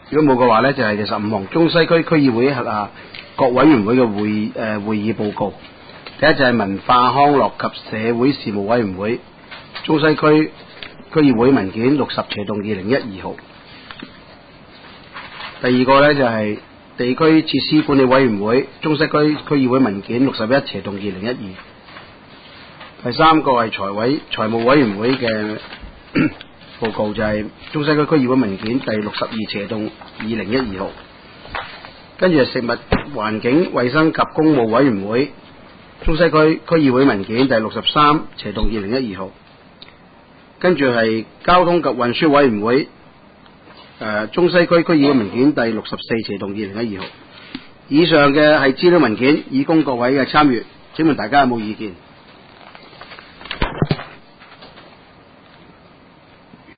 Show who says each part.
Speaker 1: 如果冇嘅話呢，就係第15項中西區區議會轄下各委員會嘅會議報告。第一就係文化康樂及社會事務委員會中西區區議會文件60/2012號。第二個呢，就係地區設施管理委員會中西區區議會文件61/2012。第三個係財務委員會嘅報告，就係中西區區議會文件第62/2012號。跟住係食物環境衛生及公務委員會中西區區議會文件第63/2012號。跟住係交通及運輸委員會中西區區議會文件第64/2012號。以上嘅係資料文件，以供各位嘅參閱。請問大家有冇意見？